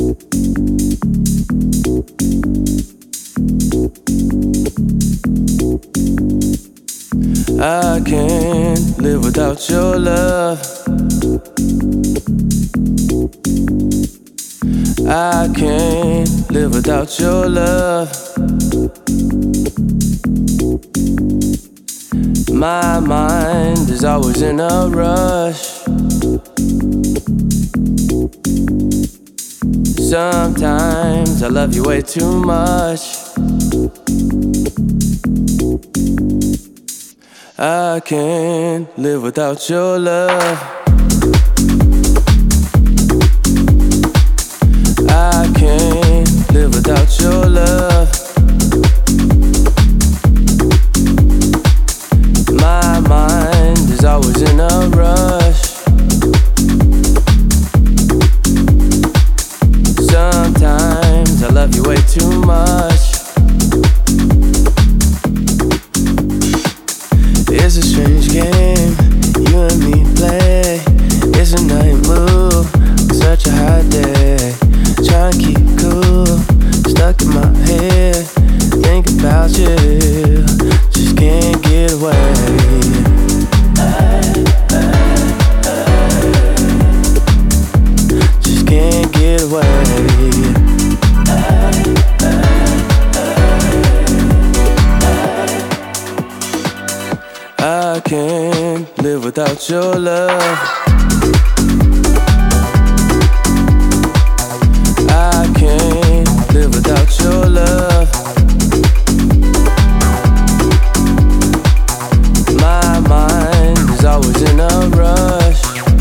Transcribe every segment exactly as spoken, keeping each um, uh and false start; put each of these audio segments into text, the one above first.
I can't live without your love. I can't live without your love. My mind is always in a rush. Sometimes I love you way too much. I can't live without your love. I can't live without your love. My mind is always in a rush. Sometimes I love you way too much. It's a strange game you and me play. It's a night move on such a hot day. Try and keep cool, stuck in my head, think about you, just can't get away. Just can't get away. I can't live without your love. I can't live without your love. My mind is always in a rush.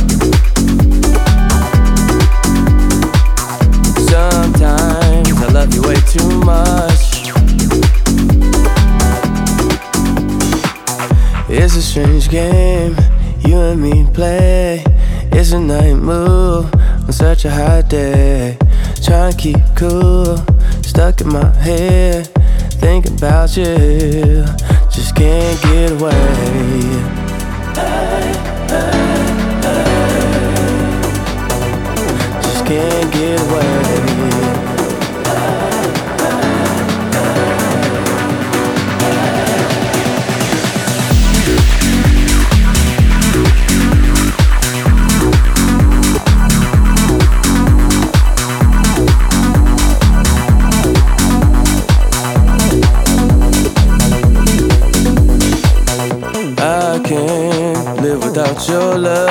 Sometimes I love you way too much. It's a strange game you and me play. It's a night move on such a hot day. Try and keep cool, stuck in my head, thinking about you, just can't get away. Just can't get away. I can't live without your love.